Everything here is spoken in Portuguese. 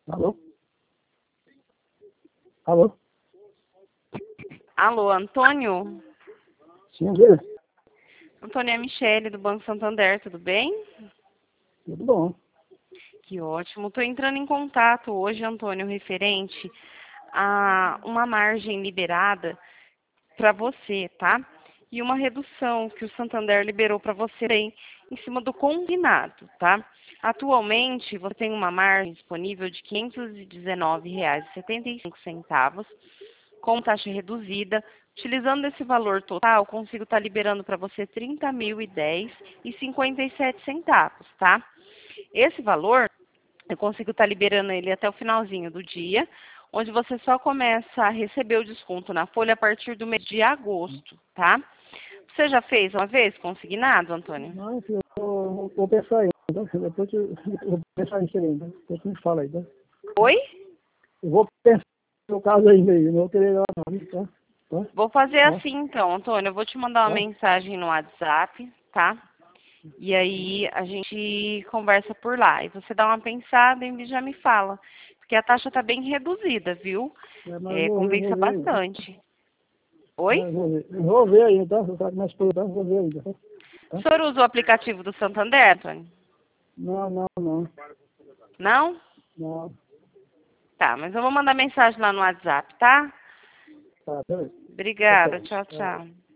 Alô? Alô? Alô, Antônio? Sim, André? Antônio, é a Michele, do Banco Santander, tudo bem? Tudo bom. Que ótimo. Estou entrando em contato hoje, Antônio, referente a uma margem liberada para você, tá? E uma redução que o Santander liberou para você aí, em cima do combinado, tá? Atualmente, você tem uma margem disponível de R$ 519,75, com taxa reduzida. Utilizando esse valor total, consigo estar liberando para você R$ 30.010,57, tá? Esse valor, eu consigo estar liberando ele até o finalzinho do dia, onde você só começa a receber o desconto na folha a partir do mês de agosto, tá? Você já fez uma vez consignado, Antônio? Mas eu vou pensar ainda. Depois eu vou pensar nisso ainda. Depois você me fala aí, tá? Oi? Eu vou pensar no caso aí mesmo. Não vou querer lá não, tá? Tá? Vou fazer Tá? assim então, Antônio. Eu vou te mandar uma Tá? mensagem no WhatsApp, tá? E aí a gente conversa por lá. E você dá uma pensada e já me fala. Porque a taxa está bem reduzida, viu? É, mas É, vou compensa ver ainda. bastante. Oi? Mas vou ver. Eu vou ver ainda, tá? Você sabe mais por tá? Vou ver ainda, tá? O Tá? senhor usa o aplicativo do Santander, Antônio? Não, não, não. Não? Não. Tá, mas eu vou mandar mensagem lá no WhatsApp, tá? Tá, beleza. Obrigada. Ok. Tchau, Tá. tchau.